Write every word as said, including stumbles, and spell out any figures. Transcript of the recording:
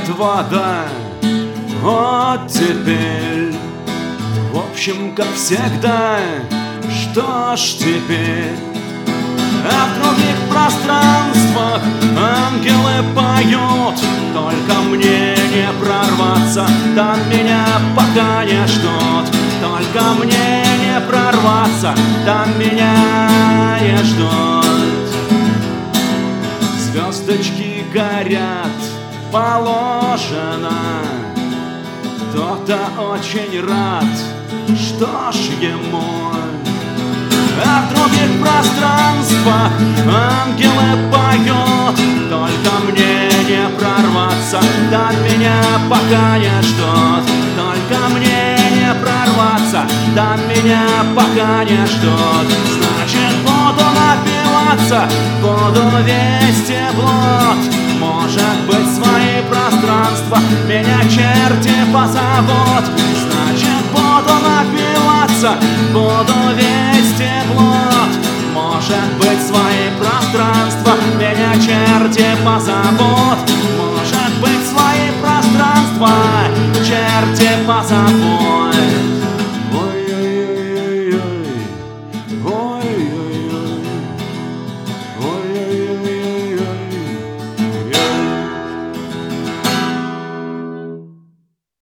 вода. Вот теперь, в общем, как всегда, что ж теперь? А в других пространствах ангелы поют, только мне не прорваться, там меня пока не ждут. Только мне не прорваться, там меня не ждут. Звездочки горят, положено. Кто-то очень рад, что ж ему. А в других пространствах ангелы поют, только мне не прорваться, там меня пока не ждут. Только мне не прорваться, там меня пока не ждут. Значит, буду напиваться, буду вести блуд. Может быть, свои пространства меня черти позовут. Значит, буду напиваться, буду вести блуд. Может быть, свои пространства меня черти позовут. Может быть, свои пространства черти позовут.